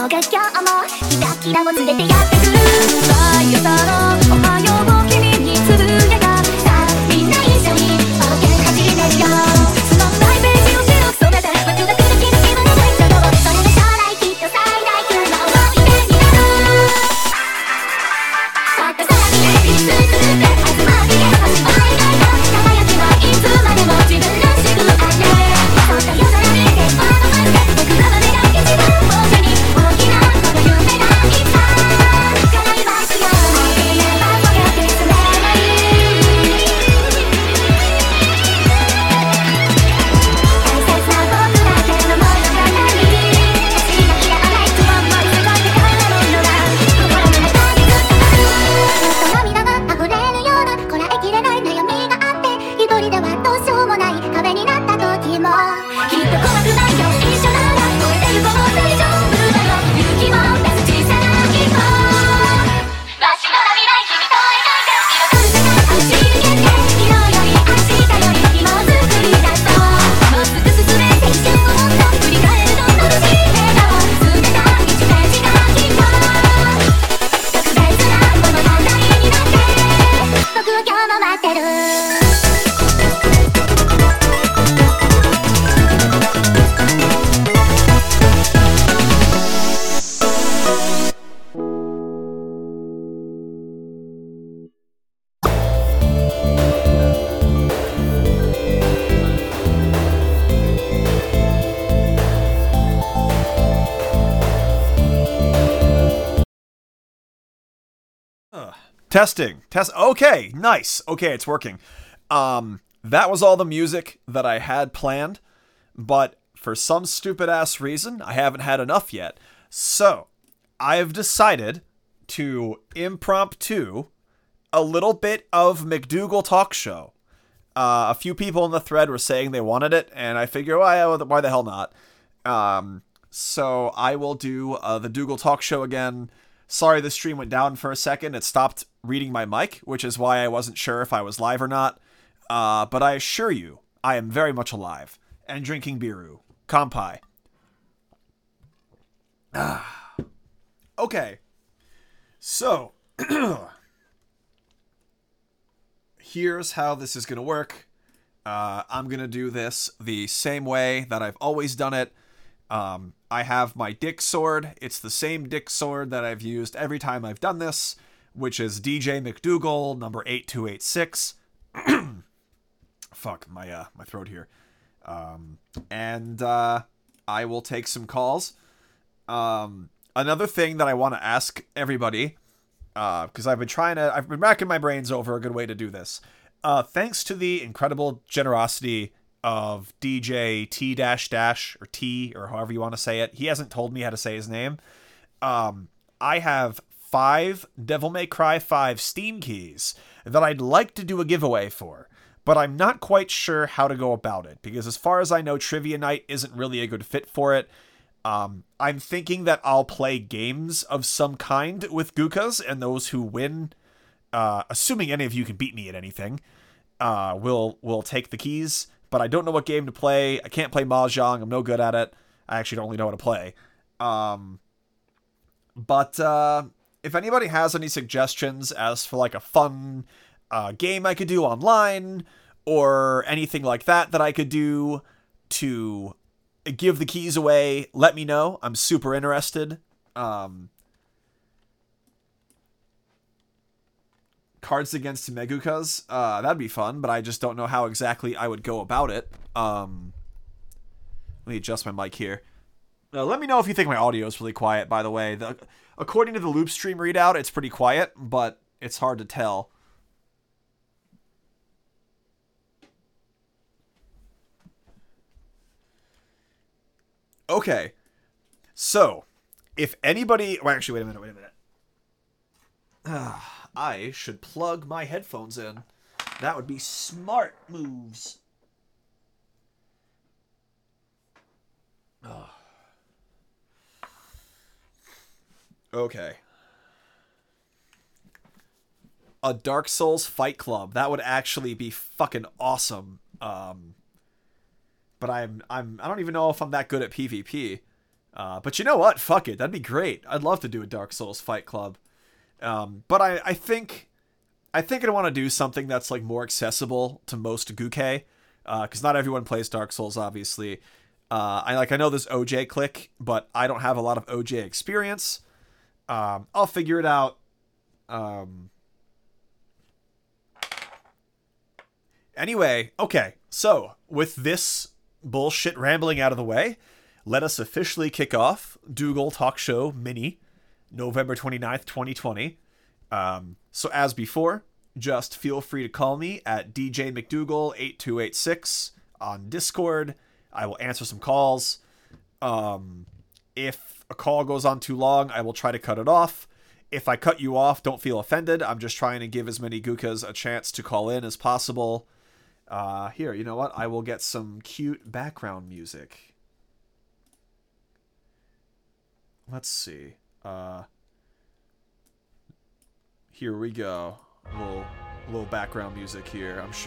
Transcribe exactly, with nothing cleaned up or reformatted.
のが今日もキラキラを連れてやってくるさよならおはよう君につぶやかさあみんな一緒に冒険始めるよつまんないページを白く染めてワクワクドキドキはないけどそれが将来きっと最大級の思い出になるまたさらにエビス作って集まりへ始まりないが輝きはいつまでも自分らしくあれそんな夜空に電話の前で僕らは願い一番大手に大きなこの夢がいつか叶いますよもう言えばぼやけすれない大切な僕だけの物語星が嫌わないと思いすごい宝物が心の中にずっとあるずっと涙が溢れるようなこらえきれない悩みがあって一人ではどうしようもない壁になった時もきっと怖くないよ一緒なら超えてゆこう大丈夫だよ勇気を出す小さな一歩わしの未来君と描いて今来る世界を知り抜けて昨日より明日より今を作り出そうもうすぐ進めて一瞬をもっと振り返るどんなしい笑顔進めたいちページがきっと特別な物語になって僕は今日も待ってる Uh, testing. Test. Okay, nice. Okay, it's working. Um, that was all the music that I had planned, but for some stupid ass reason, I haven't had enough yet. So, I've decided to impromptu a little bit of McDougal Talk Show. Uh, a few people in the thread were saying they wanted it, and I figure, why, why the hell not? Um, so I will do uh, the Dougal Talk Show again. Sorry, the stream went down for a second. It stopped reading my mic, which is why I wasn't sure if I was live or not. Uh, but I assure you, I am very much alive and drinking biru. Kampai. Ah. Okay. So, here's how this is going to work. Uh, I'm going to do this the same way that I've always done it. Um, I have my dick sword. It's the same dick sword that I've used every time I've done this, which is D J McDougal, number eight two eight six. Fuck, my, uh, my throat here. Um, and, uh, I will take some calls. Um, another thing that I want to ask everybody, uh, because I've been trying to, I've been racking my brains over a good way to do this. Uh, thanks to the incredible generosity of D J T dash dash or T or however you want to say it. He hasn't told me how to say his name. Um, I have five Devil May Cry five Steam keys that I'd like to do a giveaway for, but I'm not quite sure how to go about it because as far as I know, Trivia Night isn't really a good fit for it. Um, I'm thinking that I'll play games of some kind with Gukas, and those who win, uh, assuming any of you can beat me at anything, uh, will will take the keys. But I don't know what game to play. I can't play Mahjong. I'm no good at it. I actually don't really know how to play. Um, but uh, if anybody has any suggestions as for like a fun uh, game I could do online or anything like that that I could do to give the keys away, let me know. I'm super interested. Um, Cards Against Megukas, uh, that'd be fun, but I just don't know how exactly I would go about it. Um, let me adjust my mic here. Uh, let me know if you think my audio is really quiet, by the way. The, according to the loop stream readout, it's pretty quiet, but it's hard to tell. Okay, so, if anybody... Well, actually, wait a minute, wait a minute. Ah... I should plug my headphones in. That would be smart moves. Oh. Okay. A Dark Souls Fight Club. That would actually be fucking awesome. Um, but I'm I'm I don't even know if I'm that good at PvP. Uh, but you know what? Fuck it. That'd be great. I'd love to do a Dark Souls fight club. Um, but I, I think I think I want to do something that's like more accessible to most Guke, because uh, not everyone plays Dark Souls, obviously. Uh, I like I know there's O J Click, but I don't have a lot of O J experience. Um, I'll figure it out. Um, anyway, okay. So with this bullshit rambling out of the way, let us officially kick off Dougal Talk Show Mini, November twenty-ninth, twenty twenty. Um, so as before, just feel free to call me at D J McDougal eight two eight six on Discord. I will answer some calls. Um, if a call goes on too long, I will try to cut it off. If I cut you off, don't feel offended. I'm just trying to give as many Gukas a chance to call in as possible. Uh, here, you know what? I will get some cute background music. Let's see. Uh, here we go. A little, a little background music here. I'm sure.